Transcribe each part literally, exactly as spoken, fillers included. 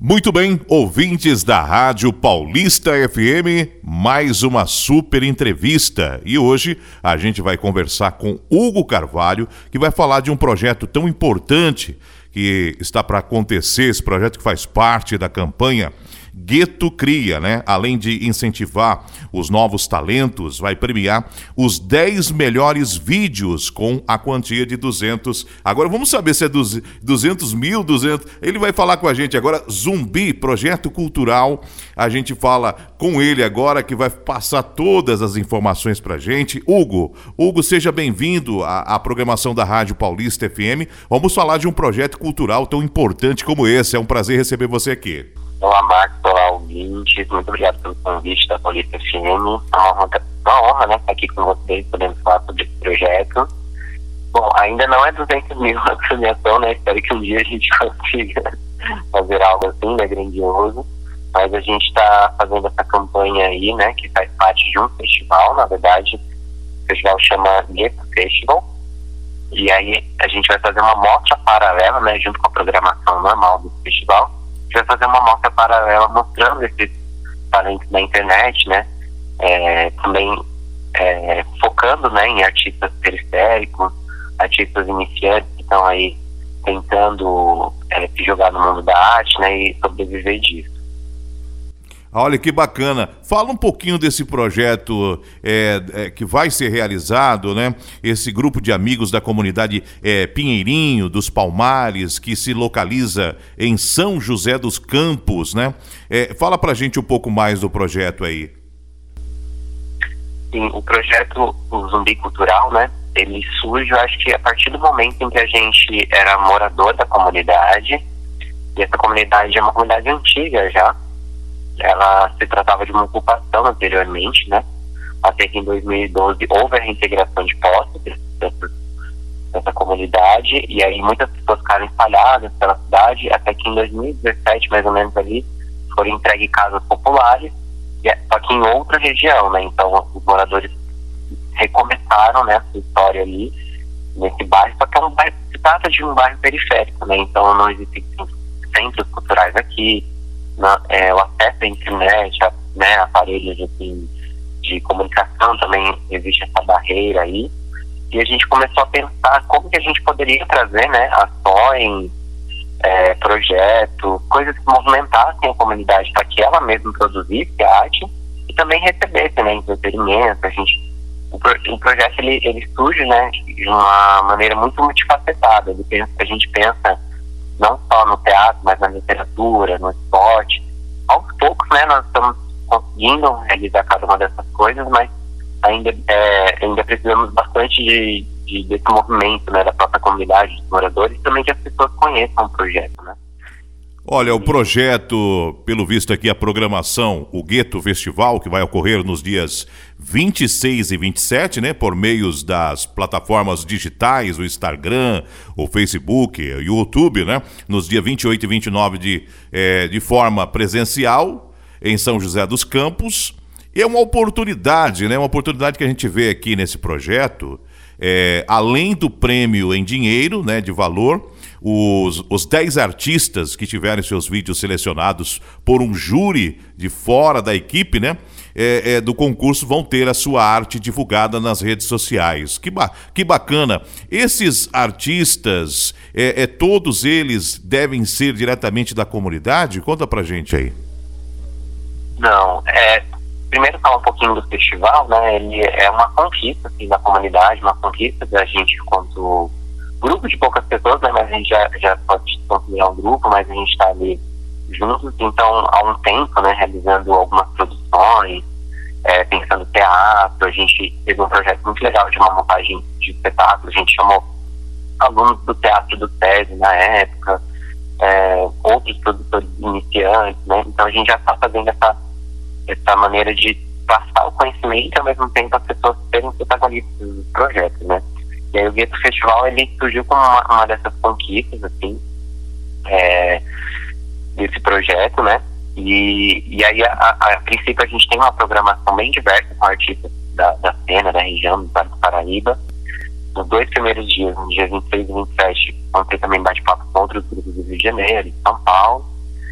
Muito bem, ouvintes da Rádio Paulista F M, mais uma super entrevista. E hoje a gente vai conversar com Hugo Carvalho, que vai falar de um projeto tão importante que está para acontecer, esse projeto que faz parte da campanha Gueto Cria, né? Além de incentivar os novos talentos, vai premiar os dez melhores vídeos com a quantia de duzentos. Agora vamos saber se é duzentos mil, duzentos. Ele vai falar com a gente agora. Zumbi, projeto cultural. A gente fala com ele agora, que vai passar todas as informações pra gente. Hugo, Hugo, seja bem-vindo à, à programação da Rádio Paulista F M. Vamos falar de um projeto cultural tão importante como esse. É um prazer receber você aqui. Olá, Marcos. Olá, ouvintes. Muito obrigado pelo convite da Paulista F M. É uma honra, uma honra, né, estar aqui com vocês, podendo falar sobre esse projeto. Bom, ainda não é duzentos mil a premiação, né? Espero que um dia a gente consiga fazer algo assim, né, grandioso. Mas a gente está fazendo essa campanha aí, né, que faz parte de um festival. Na verdade, o festival chama Gueto Festival. E aí a gente vai fazer uma mostra paralela, né, junto com a programação normal do festival. A gente vai fazer uma mostra paralela mostrando esses talentos da internet, né? É, também é, focando, né, em artistas periféricos, artistas iniciantes que estão aí tentando é, se jogar no mundo da arte, né, e sobreviver disso. Olha que bacana. Fala um pouquinho desse projeto é, é, que vai ser realizado, né? Esse grupo de amigos da comunidade é, Pinheirinho, dos Palmares, que se localiza em São José dos Campos, né? É, fala pra gente um pouco mais do projeto aí. Sim, o projeto o Zumbi Cultural, né? Ele surge, eu acho que a partir do momento em que a gente era morador da comunidade, e essa comunidade é uma comunidade antiga já. Ela se tratava de uma ocupação anteriormente, né? Até que em dois mil e doze houve a reintegração de posse dessa, dessa comunidade, e aí muitas pessoas ficaram espalhadas pela cidade, até que em dois mil e dezessete, mais ou menos ali, foram entregues casas populares, só que em outra região, né? Então os moradores recomeçaram, né, a sua história ali, nesse bairro, só que é um bairro, se trata de um bairro periférico, né? Então não existem centros culturais aqui. Na, é, o acesso à internet, a, né, aparelhos assim, de comunicação, também existe essa barreira aí, e a gente começou a pensar como que a gente poderia trazer, né, ações, é, projetos, coisas que movimentassem a comunidade para que ela mesma produzisse a arte e também recebesse, né, entretenimento. A gente, o, pro, o projeto ele, ele surge, né, de uma maneira muito multifacetada. Ele pensa, a gente pensa não só no teatro, mas na literatura, no esporte. Aos poucos, né, nós estamos conseguindo realizar cada uma dessas coisas, mas ainda, é, ainda precisamos bastante de, de, desse movimento, né, da própria comunidade, dos moradores, e também que as pessoas conheçam o projeto, né. Olha, o projeto, pelo visto aqui, a programação, o Gueto Festival, que vai ocorrer nos dias vinte e seis e vinte e sete, né, por meios das plataformas digitais, o Instagram, o Facebook, o YouTube, né, nos dias vinte e oito e vinte e nove de, é, de forma presencial, em São José dos Campos. E é uma oportunidade, né, uma oportunidade que a gente vê aqui nesse projeto, é, além do prêmio em dinheiro, né, de valor, Os, os dez artistas que tiverem seus vídeos selecionados por um júri de fora da equipe, né, é, é, do concurso vão ter a sua arte divulgada nas redes sociais. Que, ba- que bacana! Esses artistas, é, é, todos eles devem ser diretamente da comunidade? Conta pra gente aí. Não, é... Primeiro falar um pouquinho do festival, né, ele é uma conquista, assim, da comunidade, uma conquista da gente quanto grupo de poucas pessoas, né, mas a gente já, já pode considerar um grupo, mas a gente está ali juntos, então há um tempo, né, realizando algumas produções, é, pensando teatro. A gente teve um projeto muito legal de uma montagem de espetáculo, a gente chamou alunos do teatro do SESI na época, é, outros produtores iniciantes, né, então a gente já está fazendo essa, essa maneira de passar o conhecimento e ao mesmo tempo as pessoas serem protagonistas dos projetos, né. E aí o Gueto Festival, ele surgiu como uma, uma dessas conquistas, assim, é, desse projeto, né? E, e aí, a, a, a princípio, a gente tem uma programação bem diversa com artistas da, da cena, da região, do Vale do Paraíba. Nos dois primeiros dias, no dia vinte e seis e vinte e sete, vão ter também bate-papo com outros grupos do Rio de Janeiro, de São Paulo.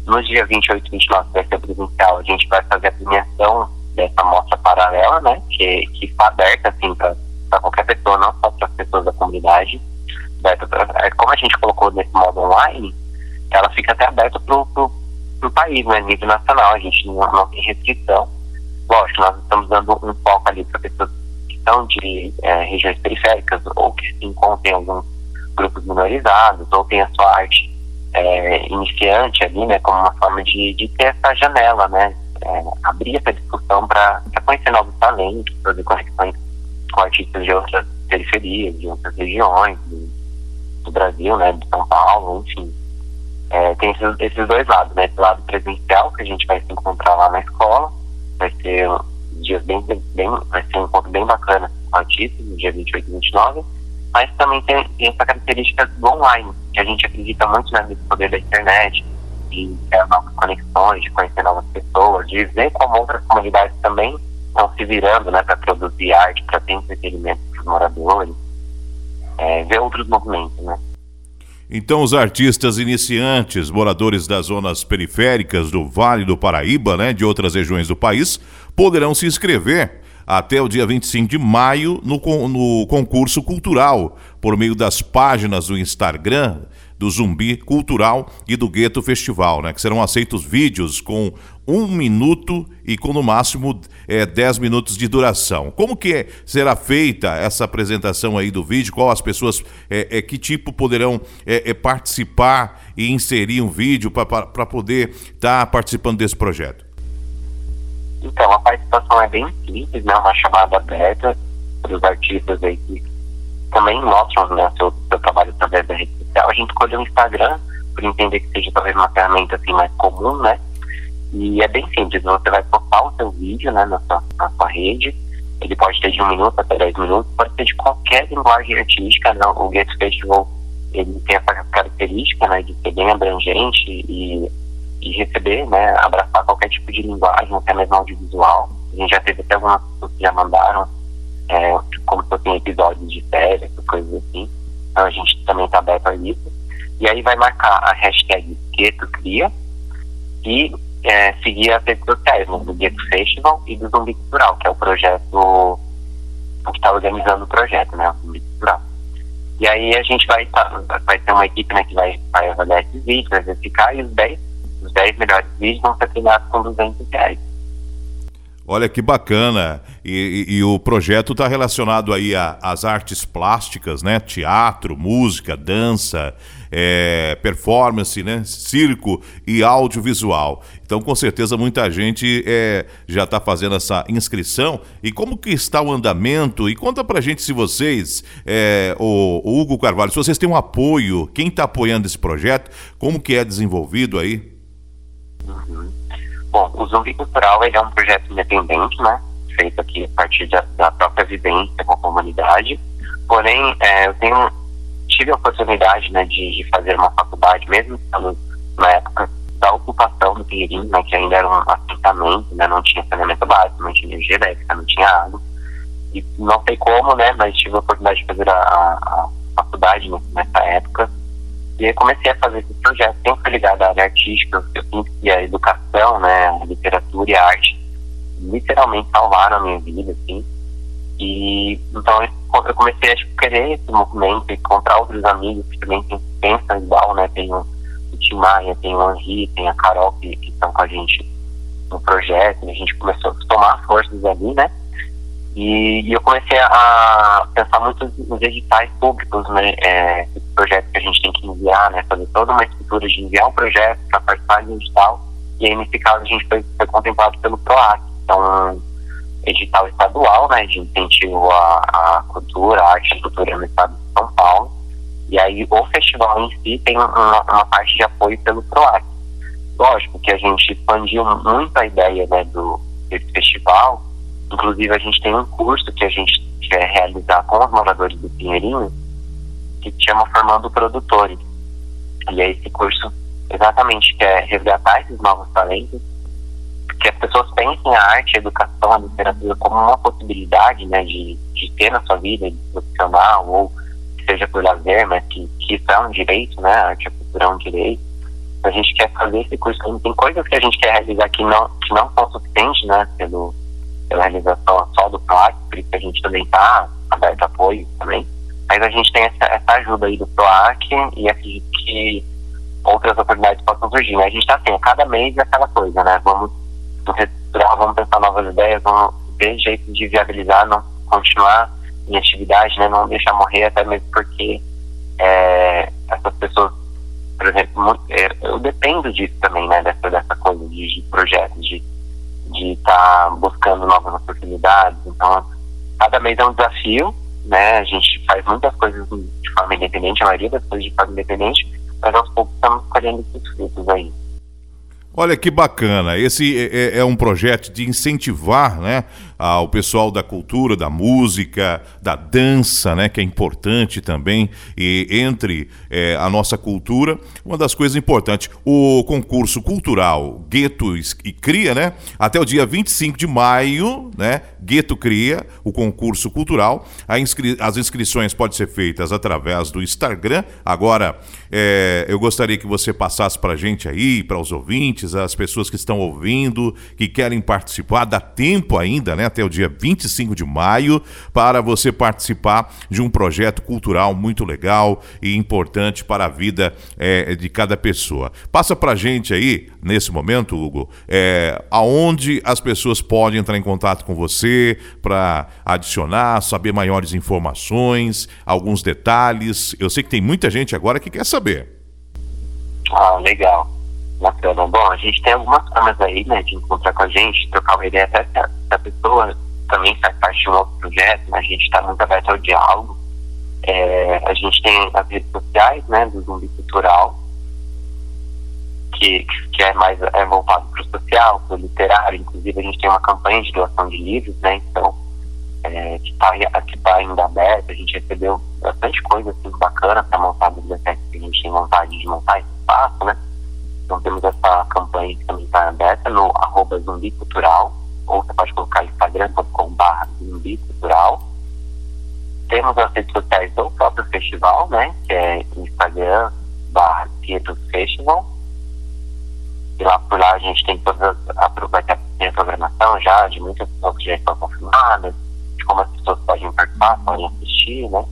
nos dias vinte e oito e vinte e nove, vai ser presencial, a gente vai fazer a premiação dessa mostra paralela, né, que, que está aberta, assim, para qualquer pessoa, não só para as pessoas da comunidade. Pra, como a gente colocou nesse modo online, ela fica até aberta para o país, né, nível nacional, a gente não, não tem restrição. Lógico, nós estamos dando um foco ali para pessoas que são de é, regiões periféricas, ou que se encontram em alguns grupos minorizados, ou tem a sua arte é, iniciante ali, né, como uma forma de, de ter essa janela, né, é, abrir essa discussão para conhecer novos talentos, fazer conexões com artistas de outras periferias, de outras regiões do, do Brasil, né, de São Paulo, enfim. É, tem esses, esses dois lados, né, esse lado presencial, que a gente vai se encontrar lá na escola, vai ser dias bem, bem, vai ser um encontro bem bacana com artistas, no dia vinte e oito e vinte e nove, mas também tem, tem essa característica do online, que a gente acredita muito, né, nesse poder da internet, de ter novas conexões, de conhecer novas pessoas, de ver como outras comunidades também estão se virando, né, para produzir arte, para ter entretenimento para os moradores, é, ver outros movimentos, né. Então os artistas iniciantes, moradores das zonas periféricas do Vale do Paraíba, né, de outras regiões do país, poderão se inscrever até o dia vinte e cinco de maio no, no concurso cultural, por meio das páginas do Instagram do Zumbi Cultural e do Gueto Festival, né? Que serão aceitos vídeos com um minuto e com no máximo é, dez minutos de duração. Como que é, será feita essa apresentação aí do vídeo? Qual as pessoas, é, é, que tipo poderão é, é, participar e inserir um vídeo para poder estar tá participando desse projeto? Então, a participação é bem simples, né? Uma chamada aberta para os artistas aí que também mostram, né, seu, seu trabalho através da rede social. A gente escolheu o Instagram, por entender que seja talvez uma ferramenta assim mais comum, né? E é bem simples, você vai postar o seu vídeo, né, na sua, na sua rede. Ele pode ter de um minuto até dez minutos, pode ser de qualquer linguagem artística, né? O Gueto Festival, ele tem essa característica, né, de ser bem abrangente e, e receber, né, abraçar qualquer tipo de linguagem, até mesmo audiovisual. A gente já teve até algumas pessoas que já mandaram, é, como se fossem episódios de série, coisas assim. Então a gente também está aberto a isso. E aí vai marcar a hashtag GuetoCria e é, seguir as redes sociais, né, do Gueto Festival e do Zumbi Cultural, que é o projeto que está organizando o projeto, né, o Zumbi Cultural. E aí a gente vai, tá, vai ter uma equipe, né, que vai, vai avaliar esses vídeos, vai verificar, e os dez, os dez melhores vídeos vão ser premiados com duzentos reais. Olha que bacana, e, e, e o projeto está relacionado aí às artes plásticas, né? Teatro, música, dança, é, performance, né? Circo e audiovisual. Então, com certeza, muita gente é, já está fazendo essa inscrição. E como que está o andamento? E conta pra gente se vocês, é, o, o Hugo Carvalho, se vocês têm um apoio, quem está apoiando esse projeto, como que é desenvolvido aí? Uhum. Bom, o Zumbi Cultural, ele é um projeto independente, né, feito aqui a partir da, da própria vivência com a comunidade. Porém, é, eu tenho, tive a oportunidade, né, de, de fazer uma faculdade, mesmo estando na época da ocupação do Pinheirinho, né, que ainda era um assentamento, né, não tinha saneamento básico, não tinha energia elétrica, não tinha água. E não sei como, né, mas tive a oportunidade de fazer a, a, a faculdade, né, nessa época. E aí comecei a fazer esse projeto, sempre ligado à área artística. Eu sinto que a educação, né, a literatura e a arte literalmente salvaram a minha vida, assim. E então eu comecei a tipo, querer esse movimento, encontrar outros amigos que também pensam igual, né? Tem o, o Tim Maia, tem o Henri, tem a Carol que, que estão com a gente no projeto, e a gente começou a tomar forças ali, né? E, e eu comecei a pensar muito nos editais públicos, né, é, esse projeto que a gente tem que enviar, né, fazer toda uma estrutura de enviar um projeto para participar do edital, e aí nesse caso a gente foi, foi contemplado pelo PROAC, então edital estadual, né, de incentivo à, à cultura, à arte e cultura no estado de São Paulo, e aí o festival em si tem uma, uma parte de apoio pelo PROAC. Lógico que a gente expandiu muito a ideia, né, do, desse festival. Inclusive, a gente tem um curso que a gente quer realizar com os moradores do Pinheirinho, que se chama Formando Produtores. E é esse curso exatamente quer resgatar esses novos talentos, que as pessoas pensem a arte, a educação, a literatura como uma possibilidade, né, de, de ter na sua vida, de profissional, ou que seja por lazer, mas que, que isso é um direito, né, a arte e a cultura é um direito. A gente quer fazer esse curso. Tem coisas que a gente quer realizar que não, que não são suficientes, né? Pelo, pela realização só do PROAC, por isso que a gente também está aberto a apoio também. Mas a gente tem essa, essa ajuda aí do PROAC e acredito que outras oportunidades possam surgir. Né? A gente está assim, a cada mês é aquela coisa, né? Vamos nos reestruturar, vamos pensar novas ideias, vamos ver jeito de viabilizar, não continuar em atividade, né? Não deixar morrer, até mesmo porque é, essas pessoas, por exemplo, muito, é, eu dependo disso também, né? Dessa, dessa coisa de, de projetos, de de estar tá buscando novas oportunidades. Então, cada mês é um desafio, né? A gente faz muitas coisas de forma independente, a maioria das coisas de forma independente, mas aos poucos estamos colhendo esses frutos aí. Olha que bacana, esse é, é um projeto de incentivar, né, ao pessoal da cultura, da música, da dança, né, que é importante também, e entre é, a nossa cultura, uma das coisas importantes, o concurso cultural Gueto e Cria, né, até o dia vinte e cinco de maio, né, Gueto Cria, o concurso cultural, a inscri- as inscrições podem ser feitas através do Instagram. Agora, é, eu gostaria que você passasse para a gente aí, para os ouvintes, as pessoas que estão ouvindo, que querem participar, dá tempo ainda, né, até o dia vinte e cinco de maio, para você participar de um projeto cultural muito legal e importante para a vida é, de cada pessoa. Passa para a gente aí, nesse momento, Hugo, é, aonde as pessoas podem entrar em contato com você para adicionar, saber maiores informações, alguns detalhes. Eu sei que tem muita gente agora que quer saber. Ah, legal. Bacana. Bom, a gente tem algumas formas aí, né, de encontrar com a gente, trocar uma ideia, até se a, se a pessoa também faz parte de um outro projeto, né, a gente está muito aberto ao diálogo. É, a gente tem as redes sociais, né, do Zumbi Cultural, que, que é mais é voltado para o social, para o literário. Inclusive a gente tem uma campanha de doação de livros, né, então, é, que está que tá ainda aberta. A gente recebeu bastante coisa assim, bacana para montar a biblioteca que a gente tem vontade de montar esse espaço, né. Então temos essa campanha que também está aberta no arroba Zumbi Cultural, ou você pode colocar instagram ponto com barra Zumbi Cultural. Temos as redes sociais do próprio festival, né, que é Instagram barra Gueto Festival. E lá por lá a gente tem todas as, vai ter a programação já de muitas pessoas que já estão confirmadas, de como as pessoas podem participar, podem assistir, né.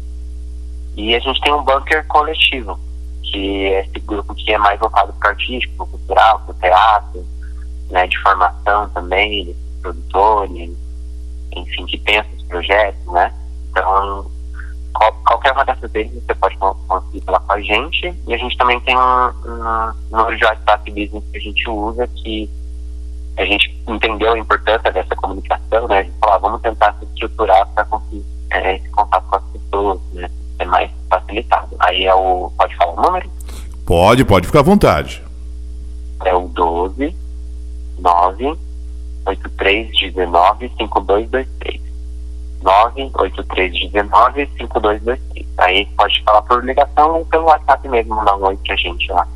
E a gente tem um bunker coletivo, que é esse grupo que é mais voltado para o artístico, para o cultural, para o teatro, né, de formação também, de produtores, enfim, que tem esses projetos, né. Então, qual, qualquer uma dessas vezes você pode conseguir falar com a gente. E a gente também tem um, um número de WhatsApp Business que a gente usa, que a gente entendeu a importância dessa comunicação, né. A gente falou, ah, vamos tentar se estruturar para conseguir é, esse contato com as pessoas, né, é mais facilitado. Aí é o... Pode falar o número? Pode, pode ficar à vontade. É o doze, nove, oito três um nove, cinco dois dois três. nove oito três um nove, cinco dois dois três. Aí pode falar por ligação ou pelo WhatsApp mesmo, mandar um oi pra gente lá.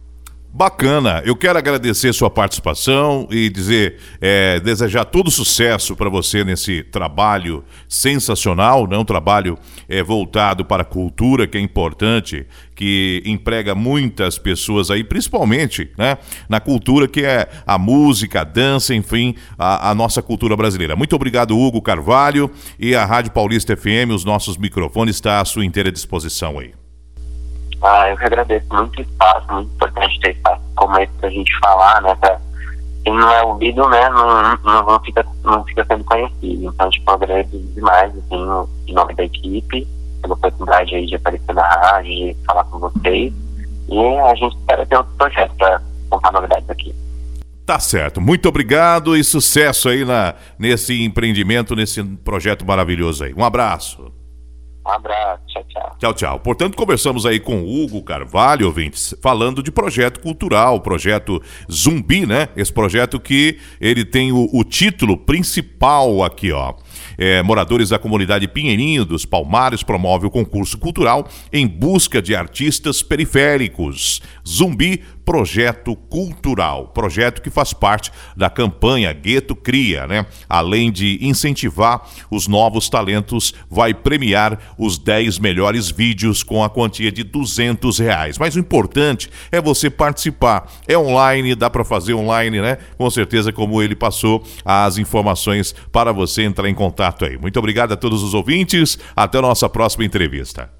Bacana, eu quero agradecer sua participação e dizer, é, desejar todo sucesso para você nesse trabalho sensacional, né? Um trabalho é, voltado para a cultura, que é importante, que emprega muitas pessoas aí, principalmente, né, na cultura que é a música, a dança, enfim, a, a nossa cultura brasileira. Muito obrigado, Hugo Carvalho, e a Rádio Paulista F M, os nossos microfones estão à sua inteira disposição aí. Ah, eu que agradeço muito espaço, muito importante ter espaço como esse pra gente falar, né, pra quem não é ouvido, né, não, não, não, fica, não fica sendo conhecido. Então, tipo, eu agradeço demais, assim, em nome da equipe, pela oportunidade aí de aparecer na rádio, de falar com vocês, e a gente espera ter outro projeto pra contar novidades aqui. Tá certo, muito obrigado e sucesso aí na, nesse empreendimento, nesse projeto maravilhoso aí. Um abraço. Um abraço, tchau, tchau. Tchau, tchau. Portanto, conversamos aí com o Hugo Carvalho, ouvintes, falando de projeto cultural, projeto Zumbi, né? Esse projeto que ele tem o, o título principal aqui, ó. É, moradores da comunidade Pinheirinho dos Palmares promove o concurso cultural em busca de artistas periféricos. Zumbi Projeto Cultural, projeto que faz parte da campanha Gueto Cria, né? Além de incentivar os novos talentos, vai premiar os dez melhores vídeos com a quantia de duzentos reais. Mas o importante é você participar. É online, dá para fazer online, né? Com certeza, como ele passou as informações para você entrar em contato aí. Muito obrigado a todos os ouvintes. Até a nossa próxima entrevista.